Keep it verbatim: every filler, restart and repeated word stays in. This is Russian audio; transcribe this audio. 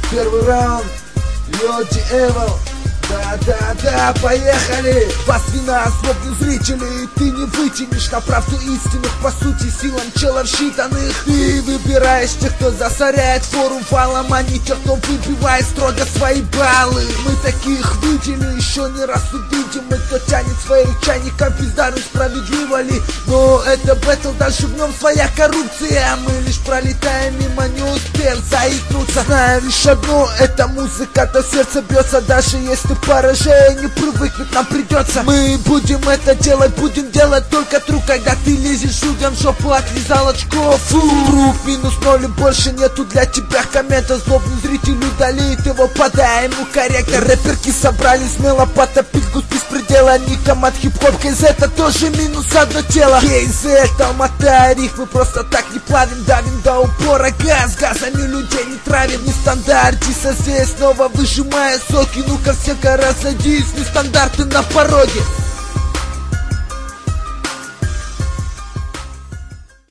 Первый раунд, Йоти Эвил. Да-да-да, поехали! Вас вина, злобных зрителей, ты не вытянешь на правду истинных, по сути, силам челов считанных. Ты выбираешь тех, кто засоряет форум фалом, а не тех, кто выбивает строго свои баллы. Мы таких видели, еще не раз увидим, и кто тянет своих чайников, бездарно справедливо ли? Но это бэтл, дальше в нем своя коррупция, мы лишь пролетаем мимо, не успев заикнуться. Знаю лишь одно, эта музыка до сердца бьется, даже если поражение не привыкнуть нам придется. Мы будем это делать, будем делать только тру, когда ты лезешь людям в жопу, отлизал очков. Фу, друг, минус ноль и больше нету для тебя коммента. Злобный зритель удалит его, подай ему корректор. Рэперки собрались смело потопить гусь без предела. Ником от хип-хоп, кейз это тоже минус одно тело. Кейз это Алмата, рифмы просто так не плавим, давим до упора газ, газами людей не травим. Нестандартиса здесь снова выжимая соки, ну-ка все разойдись, нестандарты на пороге.